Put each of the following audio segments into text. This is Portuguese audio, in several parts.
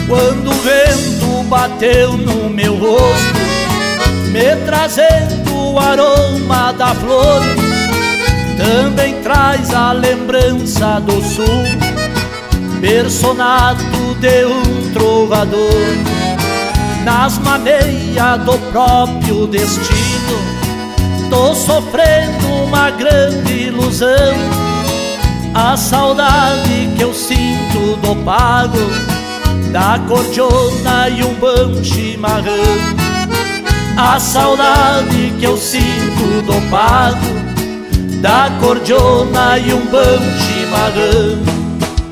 Quando o vento bateu no meu rosto, me trazendo o aroma da flor, também traz a lembrança do sul, personado de um trovador. Nas maneiras do próprio destino, tô sofrendo uma grande ilusão. A saudade que eu sinto do pago, da cordiona e um bom chimarrão. A saudade que eu sinto do pago, da cordiona e um bom chimarrão.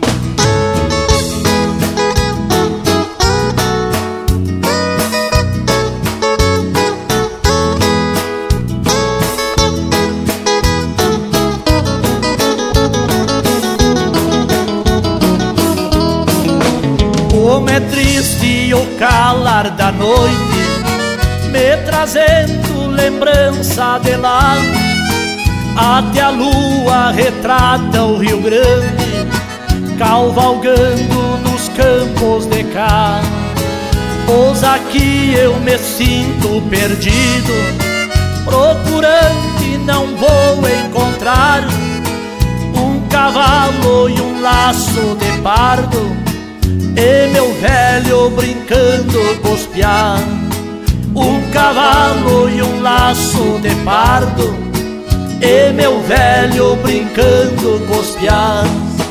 Como é triste o calar da noite, me trazendo lembrança de lá. Até a lua retrata o Rio Grande, cavalgando nos campos de cá. Pois aqui eu me sinto perdido, procurando e não vou encontrar um cavalo e um laço de pardo, e meu velho brincando com os piá. Um cavalo e um laço de pardo, e meu velho brincando com os piá.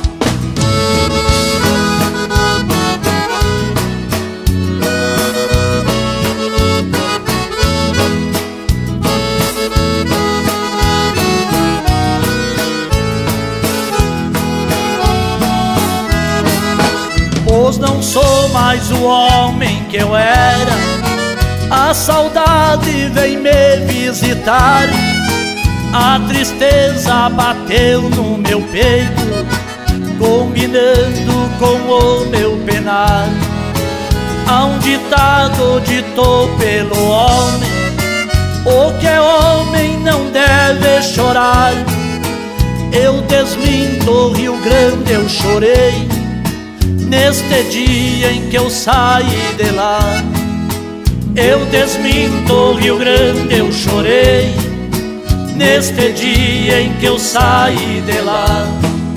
Pois não sou mais o homem que eu era, a saudade vem me visitar. A tristeza bateu no meu peito, combinando com o meu penar. Há um ditado dito pelo homem: o que é homem não deve chorar. Eu desminto, Rio Grande, eu chorei neste dia em que eu saí de lá. Eu desminto, Rio Grande, eu chorei neste dia em que eu saí de lá.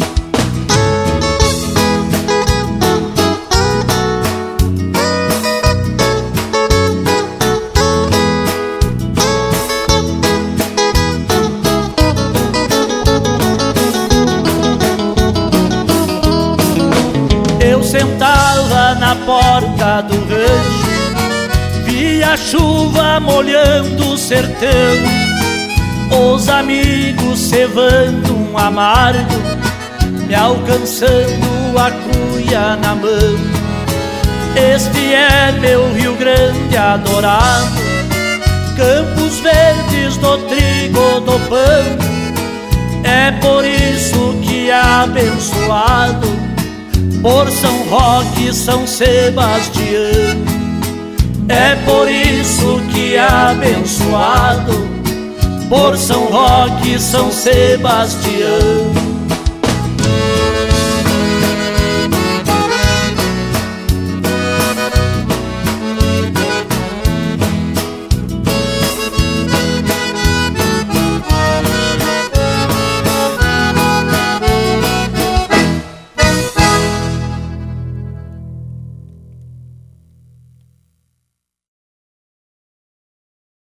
Eu sentava na porta do rancho, via a chuva molhando o sertão, os amigos cevando um amargo, me alcançando a cuia na mão. Este é meu Rio Grande adorado, campos verdes do trigo do pão. É por isso que é abençoado por São Roque, São Sebastião. É por isso que é abençoado por São Roque, São Sebastião.